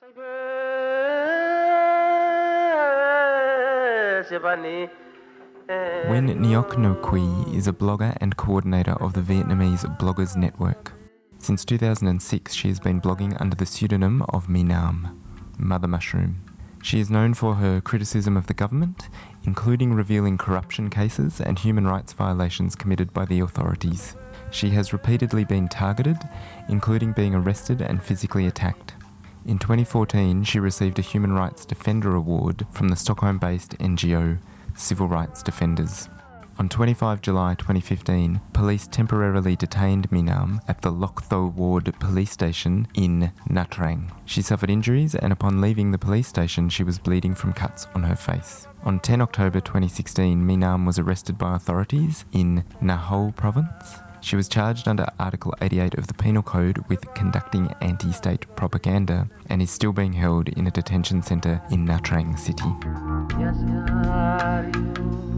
Wen Ngoc No Quy is a blogger and coordinator of the Vietnamese Bloggers Network. Since 2006, she has been blogging under the pseudonym of My Nam, Mother Mushroom. She is known for her criticism of the government, including revealing corruption cases and human rights violations committed by the authorities. She has repeatedly been targeted, including being arrested and physically attacked. In 2014, she received a Human Rights Defender Award from the Stockholm-based NGO Civil Rights Defenders. On 25 July 2015, police temporarily detained My Nam at the Loc Tho Ward police station in Nha Trang. She suffered injuries, and upon leaving the police station, she was bleeding from cuts on her face. On 10 October 2016, My Nam was arrested by authorities in Nha Ho province. She was charged under Article 88 of the Penal Code with conducting anti-state propaganda and is still being held in a detention centre in Nha Trang City.